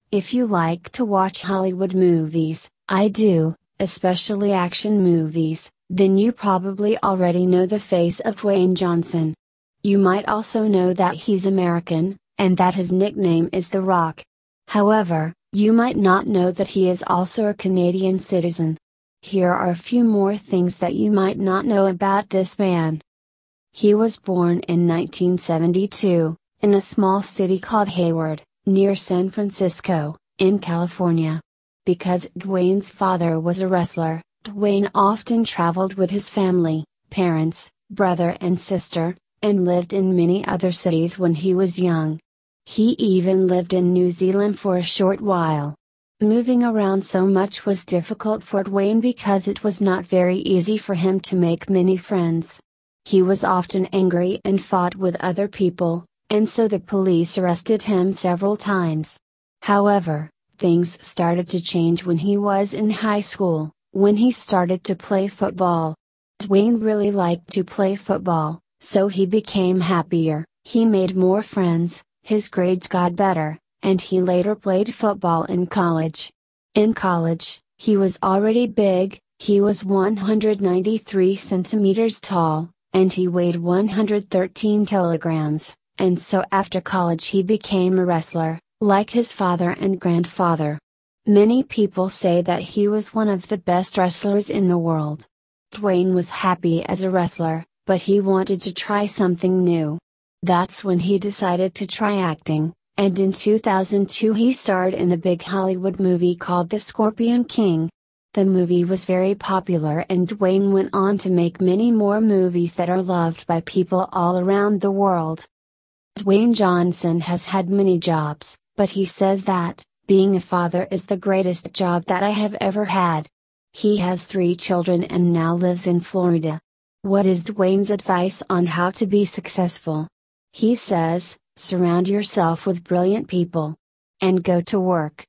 If you like to watch Hollywood movies, I do, especially action movies, then you probably already know the face of Dwayne Johnson. You might also know that he's American, and that his nickname is The Rock. However, you might not know that he is also a Canadian citizen. Here are a few more things that you might not know about this man. He was born in 1972, in a small city called Hayward, near San Francisco, in California. Because Dwayne's father was a wrestler, Dwayne often traveled with his family, parents, brother and sister, and lived in many other cities when he was young. He even lived in New Zealand for a short while. Moving around so much was difficult for Dwayne because it was not very easy for him to make many friends. He was often angry and fought with other people, and so the police arrested him several times. However, things started to change when he was in high school, when he started to play football. Dwayne really liked to play football, so he became happier, he made more friends, his grades got better, and he later played football in college. In college, he was already big, he was 193 centimeters tall, and he weighed 113 kilograms, and so after college he became a wrestler, like his father and grandfather. Many people say that he was one of the best wrestlers in the world. Dwayne was happy as a wrestler, but he wanted to try something new. That's when he decided to try acting, and in 2002 he starred in a big Hollywood movie called The Scorpion King. The movie was very popular and Dwayne went on to make many more movies that are loved by people all around the world. Dwayne Johnson has had many jobs, but he says that, being a father is the greatest job that I have ever had. He has 3 children and now lives in Florida. What is Dwayne's advice on how to be successful? He says, surround yourself with brilliant people. And go to work.